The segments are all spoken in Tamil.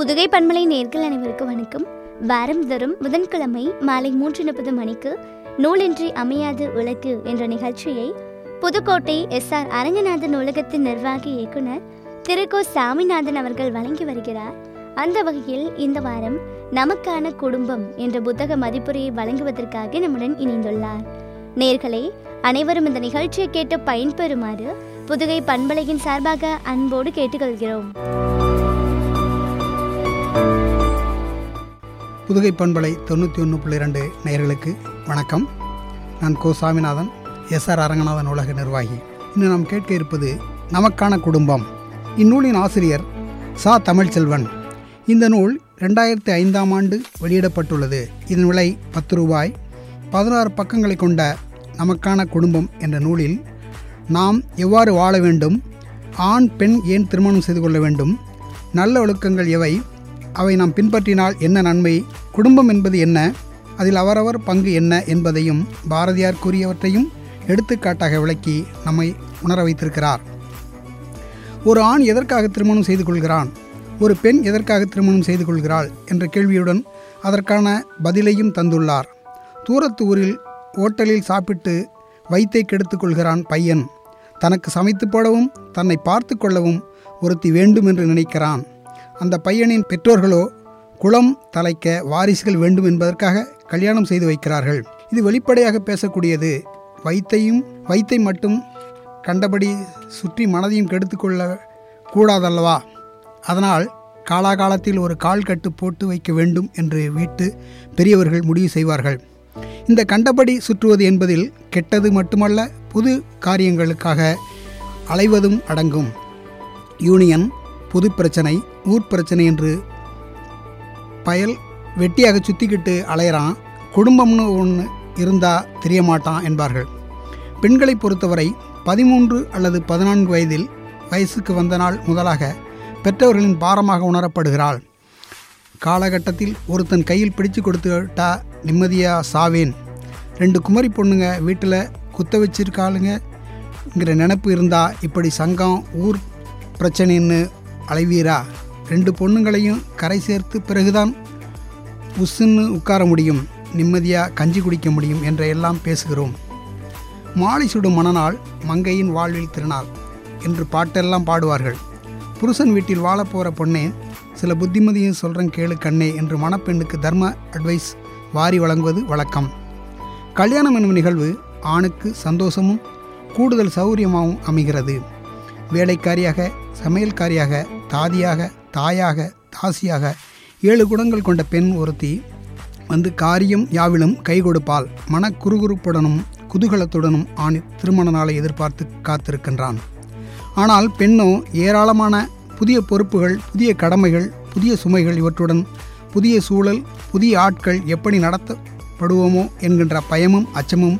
புதுகை பண்பலை நேயர்கள் அனைவருக்கும் வணக்கம். வாரந்தோறும் புதன்கிழமை மாலை 3:30 மணிக்கு நூலின்றி அமையாது உலகு என்ற நிகழ்ச்சியை புதுக்கோட்டை SR அரங்கநாதன் நூலகத்தின் நிர்வாகி இயக்குனர் திரு கோ. சாமிநாதன் அவர்கள் வழங்கி வருகிறார். அந்த வகையில் இந்த வாரம் நமக்கான குடும்பம் என்ற புத்தக மதிப்புரையை வழங்குவதற்காக நம்முடன் இணைந்துள்ளார். நேயர்களே, அனைவரும் இந்த நிகழ்ச்சியை கேட்டு பயன்பெறுமாறு புதுகை பண்பலையின் சார்பாக அன்போடு கேட்டுக்கொள்கிறோம். புதுகை பண்பலை 91.2 நேயர்களுக்கு வணக்கம். நான் கோ. சாமிநாதன், SR அரங்கநாதன் நூலக நிர்வாகி. இன்று நாம் கேட்க இருப்பது நமக்கான குடும்பம். இந்நூலின் ஆசிரியர் சா. தமிழ்ச்செல்வன். இந்த நூல் 2005ஆம் ஆண்டு வெளியிடப்பட்டுள்ளது. இதன் விலை 10 ரூபாய். 16 பக்கங்களை கொண்ட நமக்கான குடும்பம் என்ற நூலில் நாம் எவ்வாறு வாழ வேண்டும், ஆண் பெண் ஏன் திருமணம் செய்து கொள்ள வேண்டும், நல்ல ஒழுக்கங்கள் எவை, அவை நாம் பின்பற்றினால் என்ன நன்மை, குடும்பம் என்பது என்ன, அதில் அவரவர் பங்கு என்ன என்பதையும் பாரதியார் கூறியவற்றையும் எடுத்துக்காட்டாக விளக்கி நம்மை உணர வைத்திருக்கிறார். ஒரு ஆண் எதற்காக திருமணம் செய்து கொள்கிறான், ஒரு பெண் எதற்காக திருமணம் செய்து கொள்கிறாள் என்ற கேள்வியுடன் அதற்கான பதிலையும் தந்துள்ளார். தூரத்து ஊரில் ஓட்டலில் சாப்பிட்டு வயிற்றை கெடுத்துக் கொள்கிறான் பையன். தனக்கு சமைத்து போடவும் தன்னை பார்த்து கொள்ளவும் ஒருத்தி வேண்டும் என்று நினைக்கிறான். அந்த பையனின் பெற்றோர்களோ குலம் தலைக்க வாரிசுகள் வேண்டும் என்பதற்காக கல்யாணம் செய்து வைக்கிறார்கள். இது வெளிப்படையாக பேசக்கூடியது. வயிற்றை மட்டும் கண்டபடி சுற்றி மனதையும் கெடுத்துக்கொள்ள கூடாதல்லவா? அதனால் காலாகாலத்தில் ஒரு கால் கட்டு போட்டு வைக்க வேண்டும் என்று வீட்டு பெரியவர்கள் முடிவு செய்வார்கள். இந்த கண்டபடி சுற்றுவது என்பதில் கெட்டது மட்டுமல்ல, புது காரியங்களுக்காக அலைவதும் அடங்கும். யூனியன், பொது பிரச்சனை, ஊர் பிரச்சனை என்று பயல் வெட்டியாக சுற்றிக்கிட்டு அலையிறான். குடும்பம்னு ஒன்று இருந்தால் தெரியமாட்டான் என்பார்கள். பெண்களை பொறுத்தவரை 13 அல்லது 14 வயசுக்கு வந்த நாள் முதலாக பெற்றவர்களின் பாரமாக உணரப்படுகிறாள். காலகட்டத்தில் ஒருத்தன் கையில் பிடிச்சு கொடுத்துட்டா நிம்மதியாக சாவேன், 2 குமரி பொண்ணுங்க வீட்டில் குத்த வச்சிருக்காளுங்கிற நினப்பு இருந்தால் இப்படி சங்கம் ஊர் பிரச்சனைன்னு அலைவீரா? 2 பொண்ணுங்களையும் கரை சேர்த்து பிறகுதான் உசுன்னு உட்கார முடியும், நிம்மதியாக கஞ்சி குடிக்க முடியும் என்ற எல்லாம் பேசுகிறோம். மாலை சுடும் மணநாள் மங்கையின் வாழ்வில் திருநாள் என்று பாட்டெல்லாம் பாடுவார்கள். புருஷன் வீட்டில் வாழ போகிற பொண்ணே, சில புத்திமதியும் சொல்கிறேன் கேளு கண்ணே என்று மணப்பெண்ணுக்கு தர்ம அட்வைஸ் வாரி வழங்குவது வழக்கம். கல்யாணம் என்னும் நிகழ்வு ஆணுக்கு சந்தோஷமும் கூடுதல் சௌகரியமாகவும் அமைகிறது. வேலைக்காரியாக, சமையல்காரியாக, தாதியாக, தாயாக, தாசியாக 7 குணங்கள் கொண்ட பெண் ஒருத்தி வந்து காரியம் யாவிலும் கை கொடுப்பாள். மன குறுகுறுப்புடனும் குதூகலத்துடனும் ஆண் திருமண நாளை எதிர்பார்த்து காத்திருக்கின்றான். ஆனால் பெண்ணோ ஏராளமான புதிய பொறுப்புகள், புதிய கடமைகள், புதிய சுமைகள், இவற்றுடன் புதிய சூழல், புதிய ஆட்கள், எப்படி நடத்தப்படுவோமோ என்கின்ற பயமும் அச்சமும்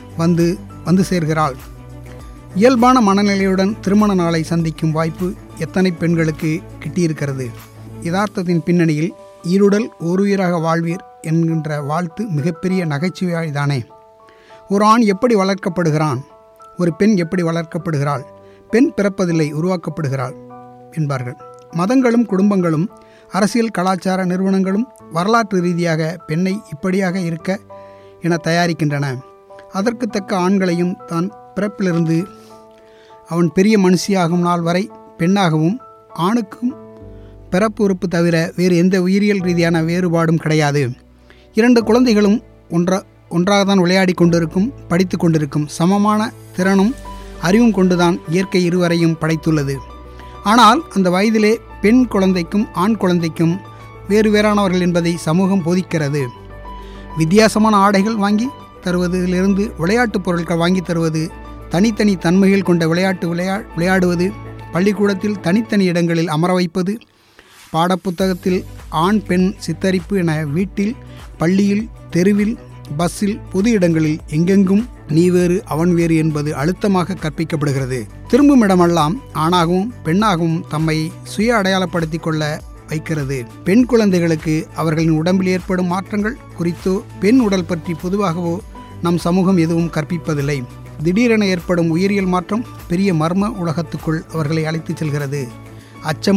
வந்து சேர்கிறாள். இயல்பான மனநிலையுடன் திருமண நாளை சந்திக்கும் வாய்ப்பு எத்தனை பெண்களுக்கு கிட்டியிருக்கிறது. யதார்த்தத்தின் பின்னணியில் ஈருடல் ஓருயிராக வாழ்வீர் என்கின்ற வாழ்த்து மிகப்பெரிய நகைச்சுவையாய்தானே. ஒரு ஆண் எப்படி வளர்க்கப்படுகிறான், ஒரு பெண் எப்படி வளர்க்கப்படுகிறாள்? பெண் பிறப்பதில்லை, உருவாக்கப்படுகிறாள் என்பார்கள். மதங்களும் குடும்பங்களும் அரசியல் கலாச்சார நிறுவனங்களும் வரலாற்று ரீதியாக பெண்ணை இப்படியாக இருக்க என தயாரிக்கின்றன. அதற்கு தக்க ஆண்களையும் தான் பிறப்பிலிருந்து அவன் பெரிய மனுஷியாகும் நாள் வரை பெண்ணாகவும், ஆணுக்கும் பிறப்பு உறுப்பு தவிர வேறு எந்த உயிரியல் ரீதியான வேறுபாடும் கிடையாது. 2 குழந்தைகளும் ஒன்றாகத்தான் விளையாடி கொண்டிருக்கும், படித்து கொண்டிருக்கும். சமமான திறனும் அறிவும் கொண்டுதான் இயற்கை இருவரையும் படைத்துள்ளது. ஆனால் அந்த வயதிலே பெண் குழந்தைக்கும் ஆண் குழந்தைக்கும் வேறானவர்கள் என்பதை சமூகம் போதிக்கிறது. வித்தியாசமான ஆடைகள் வாங்கி தருவதிலிருந்து விளையாட்டுப் பொருட்கள் வாங்கி தருவது, தனித்தனி தன்மைகள் கொண்ட விளையாடுவது, பள்ளிக்கூடத்தில் தனித்தனி இடங்களில் அமர வைப்பது, பாடப்புத்தகத்தில் ஆண் பெண் சித்தரிப்பு என வீட்டில், பள்ளியில், தெருவில், பஸ்ஸில், பொது இடங்களில் எங்கெங்கும் நீ வேறு அவன் வேறு என்பது அழுத்தமாக கற்பிக்கப்படுகிறது. திரும்பும் இடமெல்லாம் ஆணாகவும் பெண்ணாகவும் தம்மை சுய அடையாளப்படுத்தி கொள்ள வைக்கிறது. பெண் குழந்தைகளுக்கு அவர்களின் உடம்பில் ஏற்படும் மாற்றங்கள் குறித்தோ பெண் உடல் பற்றி பொதுவாகவோ நம் சமூகம் எதுவும் கற்பிப்பதில்லை. திடீரென ஏற்படும் உயிரியல் மாற்றம் பெரிய மர்ம உலகத்துக்குள் அவர்களை அழைத்துச் செல்கிறது. அச்சமும்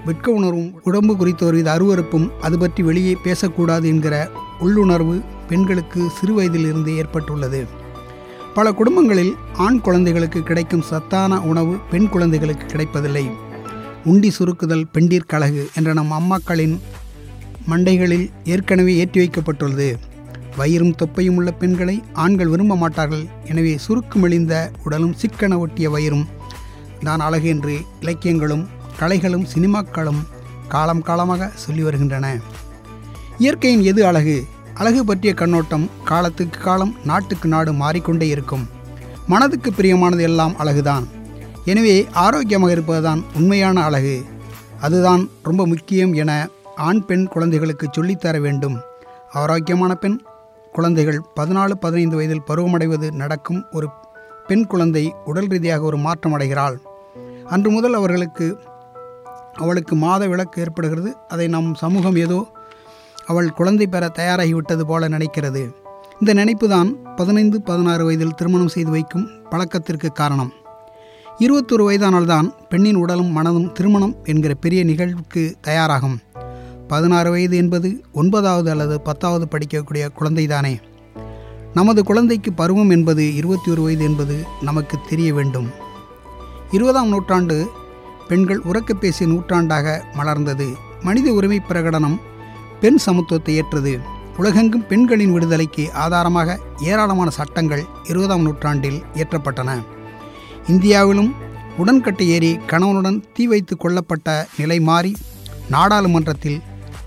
வெட்க உணர்வும் உடம்பு குறித்த ஒருவித அருவருப்பும் அது பற்றி வெளியே பேசக்கூடாது என்கிற உள்ளுணர்வு பெண்களுக்கு சிறு வயதிலிருந்து ஏற்பட்டுள்ளது. பல குடும்பங்களில் ஆண் குழந்தைகளுக்கு கிடைக்கும் சத்தான உணவு பெண் குழந்தைகளுக்கு கிடைப்பதில்லை. உண்டி சுருக்குதல் பெண்டிற்கழகு என்ற நம் அம்மாக்களின் மண்டைகளில் ஏற்கனவே ஏற்றி வைக்கப்பட்டுள்ளது. வயிறும் தொப்பையும் உள்ள பெண்களை ஆண்கள் விரும்ப மாட்டார்கள். எனவே சுருக்கு மெலிந்த உடலும் சிக்கன ஒட்டிய வயிறும் தான் அழகு என்று இலக்கியங்களும் கலைகளும் சினிமாக்களும் காலம் காலமாக சொல்லி வருகின்றன. இயற்கையின் எது அழகு? அழகு பற்றிய கண்ணோட்டம் காலத்துக்கு காலம் நாட்டுக்கு நாடு மாறிக்கொண்டே இருக்கும். மனதுக்கு பிரியமானது எல்லாம் அழகுதான். எனவே ஆரோக்கியமாக இருப்பதுதான் உண்மையான அழகு. அதுதான் ரொம்ப முக்கியம் என ஆண் பெண் குழந்தைகளுக்கு சொல்லித்தர வேண்டும். ஆரோக்கியமான பெண் குழந்தைகள் 14-15 வயதில் பருவமடைவது நடக்கும். ஒரு பெண் குழந்தை உடல் ரீதியாக ஒரு மாற்றம் அடைகிறாள். அன்று முதல் அவளுக்கு மாத விலக்கு ஏற்படுகிறது. அதை நம் சமூகம் ஏதோ அவள் குழந்தை பெற தயாராகிவிட்டது போல நினைக்கிறது. இந்த நினைப்பு தான் 15-16 வயதில் திருமணம் செய்து வைக்கும் பழக்கத்திற்கு காரணம். 21 வயதானால்தான் பெண்ணின் உடலும் மனதும் திருமணம் என்கிற பெரிய நிகழ்வுக்கு தயாராகும். 16 வயது என்பது 9வது அல்லது 10வது படிக்கக்கூடிய குழந்தைதானே. நமது குழந்தைக்கு பருவம் என்பது 21 வயது என்பது நமக்கு தெரிய வேண்டும். 20ஆம் நூற்றாண்டு பெண்கள் உரக்க பேசிய நூற்றாண்டாக மலர்ந்தது. மனித உரிமை பிரகடனம் பெண் சமத்துவத்தை ஏற்றது. உலகெங்கும் பெண்களின் விடுதலைக்கு ஆதாரமாக ஏராளமான சட்டங்கள் 20ஆம் நூற்றாண்டில் இயற்றப்பட்டன. இந்தியாவிலும் உடன்கட்டை ஏறி கணவனுடன் தீ வைத்து கொல்லப்பட்ட நிலை மாறி நாடாளுமன்றத்தில்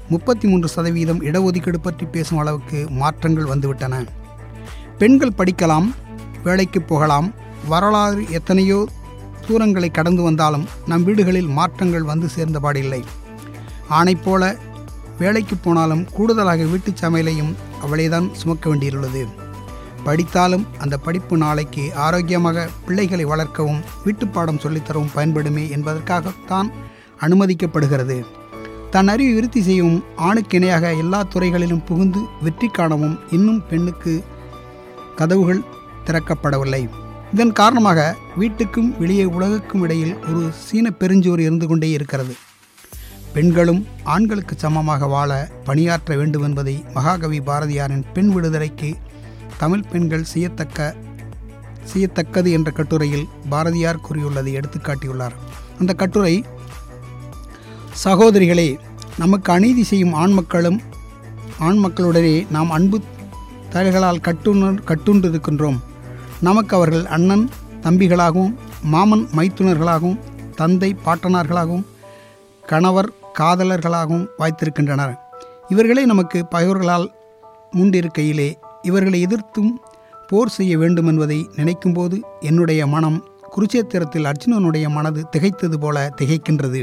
33% இடஒதுக்கீடு பற்றி பேசும் அளவுக்கு மாற்றங்கள் வந்துவிட்டன. பெண்கள் படிக்கலாம், வேலைக்கு போகலாம். வரலாறு எத்தனையோ தூரங்களை கடந்து வந்தாலும் நம் வீடுகளில் மாற்றங்கள் வந்து சேர்ந்தபாடில்லை. ஆணைப் போல வேலைக்கு போனாலும் கூடுதலாக வீட்டுச் சமையலையும் அவளைதான் சுமக்க வேண்டியுள்ளது. படித்தாலும் அந்த படிப்பு நாளைக்கு ஆரோக்கியமாக பிள்ளைகளை வளர்க்கவும் வீட்டுப்பாடம் சொல்லித்தரவும் பயன்படுமே என்பதற்காகத்தான் அனுமதிக்கப்படுகிறது. தன் அறிவை விருத்தி செய்யவும் ஆணுக்கு இணையாக எல்லா துறைகளிலும் புகுந்து வெற்றி காணவும் இன்னும் பெண்ணுக்கு கதவுகள் திறக்கப்படவில்லை. இதன் காரணமாக வீட்டுக்கும் வெளியே உலகுக்கும் இடையில் ஒரு சீன பெருஞ்சோறு இருந்து கொண்டே இருக்கிறது. பெண்களும் ஆண்களுக்கு சமமாக வாழ பணியாற்ற வேண்டும் என்பதை மகாகவி பாரதியாரின் பெண் விடுதலைக்கு தமிழ் பெண்கள் செய்யத்தக்கது என்ற கட்டுரையில் பாரதியார் கூறியுள்ளதை எடுத்துக்காட்டியுள்ளார். அந்த கட்டுரை, சகோதரிகளே, நமக்கு அநீதி செய்யும் ஆண் மக்களுடனே நாம் அன்பு தயல்களால் கட்டுண்டிருக்கின்றோம். நமக்கு அவர்கள் அண்ணன் தம்பிகளாகவும் மாமன் மைத்துனர்களாகவும் தந்தை பாட்டனார்களாகவும் கணவர் காதலர்களாகவும் வாய்த்திருக்கின்றனர். இவர்களே நமக்கு பகைவர்களால் மூண்டிருக்கையிலே இவர்களை எதிர்த்தும் போர் செய்ய வேண்டும் என்பதை நினைக்கும்போது என்னுடைய மனம் குருச்சேத்திரத்தில் அர்ஜுனனுடைய மனது திகைத்தது போல திகைக்கின்றது.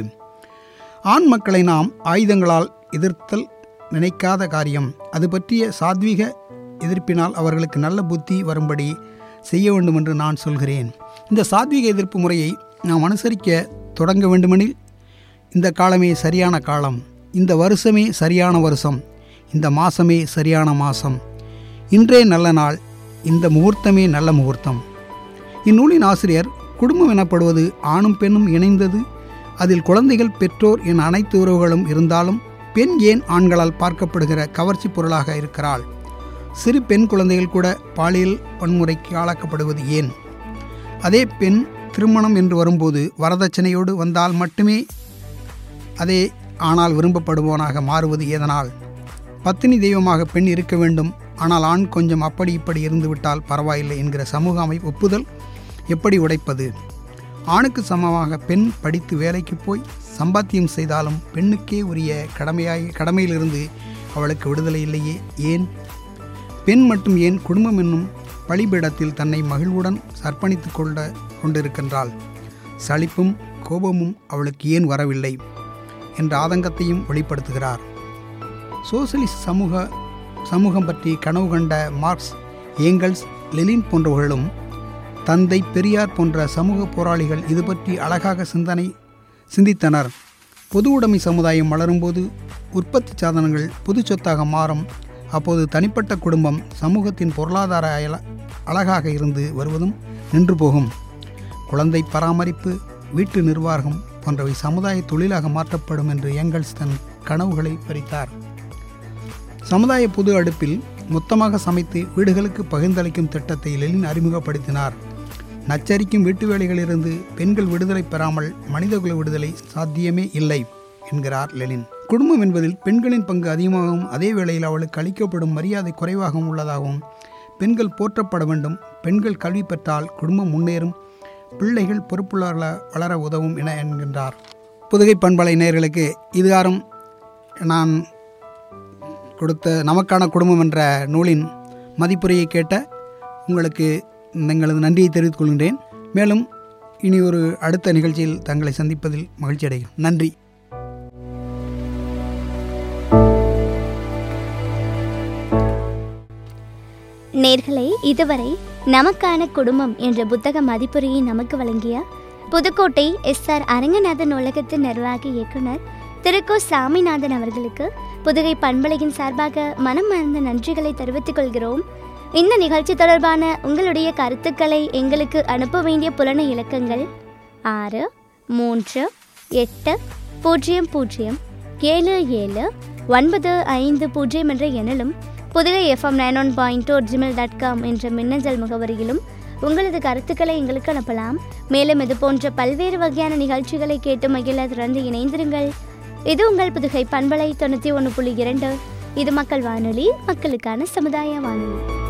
ஆண் மக்களை நாம் ஆயுதங்களால் எதிர்த்தல் நினைக்காத காரியம். அது பற்றிய சாத்வீக எதிர்ப்பினால் அவர்களுக்கு நல்ல புத்தி வரும்படி செய்ய வேண்டும் என்று நான் சொல்கிறேன். இந்த சாத்வீக எதிர்ப்பு முறையை நாம் அனுசரிக்க தொடங்க வேண்டுமெனில் இந்த காலமே சரியான காலம், இந்த வருஷமே சரியான வருஷம், இந்த மாசமே சரியான மாசம், இன்றே நல்ல நாள், இந்த முகூர்த்தமே நல்ல முகூர்த்தம். இந்நூலின் ஆசிரியர் குடும்பம் எனப்படுவது ஆணும் பெண்ணும் இணைந்தது. அதில் குழந்தைகள், பெற்றோர் என அனைத்து உறவுகளும் இருந்தாலும் பெண் ஏன் ஆண்களால் பார்க்கப்படுகிற கவர்ச்சி பொருளாக இருக்கிறாள்? சிறு பெண் குழந்தைகள் கூட பாலியல் வன்முறைக்கு ஆளாக்கப்படுவது ஏன்? அதே பெண் திருமணம் என்று வரும்போது வரதட்சணையோடு வந்தால் மட்டுமே அதே ஆனால் விரும்பப்படுபவனாக மாறுவது எதனால்? பத்தினி தெய்வமாக பெண் இருக்க வேண்டும், ஆனால் ஆண் கொஞ்சம் அப்படி இப்படி இருந்துவிட்டால் பரவாயில்லை என்கிற சமூக ஒப்புதல் எப்படி உடைப்பது? ஆணுக்கு சமமாக பெண் படித்து வேலைக்கு போய் சம்பாத்தியம் செய்தாலும் பெண்ணுக்கே உரிய கடமையிலிருந்து அவளுக்கு விடுதலை இல்லையே, ஏன்? பெண் மட்டும் ஏன் குடும்பம் என்னும் பலிபீடத்தில் தன்னை மகிழ்வுடன் அர்ப்பணித்து கொண்டிருக்கின்றாள்? சலிப்பும் கோபமும் அவளுக்கு ஏன் வரவில்லை என்ற ஆதங்கத்தையும் வெளிப்படுத்துகிறார். சோசலிஸ்ட் சமூகம் பற்றி கனவு கண்ட மார்க்ஸ், ஏங்கல்ஸ், லெனின் போன்றவர்களும் தந்தை பெரியார் போன்ற சமூக போராளிகள் இது பற்றி அழகாக சிந்தித்தனர். பொது உடைமை சமுதாயம் வளரும்போது உற்பத்தி சாதனங்கள் பொது சொத்தாக மாறும். அப்போது தனிப்பட்ட குடும்பம் சமூகத்தின் பொருளாதார அழகாக இருந்து வருவதும் நின்று போகும். குழந்தை பராமரிப்பு, வீட்டு நிர்வாகம், போன்றவை சமுதாய தொழிலாக மாற்றப்படும் என்று ஏங்கல்ஸ் தன் கனவுகளை பறித்தார். சமுதாய பொது அடுப்பில் மொத்தமாக சமைத்து வீடுகளுக்கு பகிர்ந்தளிக்கும் திட்டத்தை லெனின் அறிமுகப்படுத்தினார். நச்சரிக்கும் வீட்டு வேலைகளிலிருந்து பெண்கள் விடுதலை பெறாமல் மனிதகுல விடுதலை சாத்தியமே இல்லை என்கிறார் லெனின். குடும்பம் என்பதில் பெண்களின் பங்கு அதிகமாகவும் அதே வேளையில் அவளுக்கு அளிக்கப்படும் மரியாதை குறைவாகவும் உள்ளதாகவும், பெண்கள் போற்றப்பட வேண்டும், பெண்கள் கல்வி பெற்றால் குடும்பம் முன்னேறும், பிள்ளைகள் பொறுப்புள்ளவர்களாக வளர உதவும் என என்கின்றார். புதுகை பண்பலை நேயர்களுக்கு இதுகாரும் நான் கொடுத்த நமக்கான குடும்பம் என்ற நூலின் மதிப்புரையை கேட்ட உங்களுக்கு எங்களது நன்றியை தெரிவித்துக் கொள்கின்றேன். மேலும் இனி ஒரு அடுத்த நிகழ்ச்சியில் தங்களை சந்திப்பதில் மகிழ்ச்சி அடைகிறேன். நன்றி. நேர்களே, இதுவரை நமக்கான குடும்பம் என்ற புத்தக மதிப்புரையை நமக்கு வழங்கிய புதுக்கோட்டை SR அரங்கநாதன் நூலகத்தின் நிர்வாக இயக்குனர் திரு கோ. சாமிநாதன் அவர்களுக்கு புதுகை பண்பலையின் சார்பாக மனமார்ந்த நன்றிகளை தெரிவித்துக் கொள்கிறோம். இந்த நிகழ்ச்சி தொடர்பான உங்களுடைய கருத்துக்களை எங்களுக்கு அனுப்ப வேண்டிய புலன இலக்கங்கள் 6380007795 என்ற எண்ணிலும் புதுகை FM 91.2 என்ற மின்னஞ்சல் முகவரியிலும் உங்களது கருத்துக்களை எங்களுக்கு அனுப்பலாம். மேலும் இது போன்ற பல்வேறு வகையான நிகழ்ச்சிகளை கேட்டு மகிழ தொடர்ந்து இணைந்திருங்கள். இது உங்கள் புதுகை பண்பலை 91.2. இது மக்கள் வானொலி, மக்களுக்கான சமுதாய வானொலி.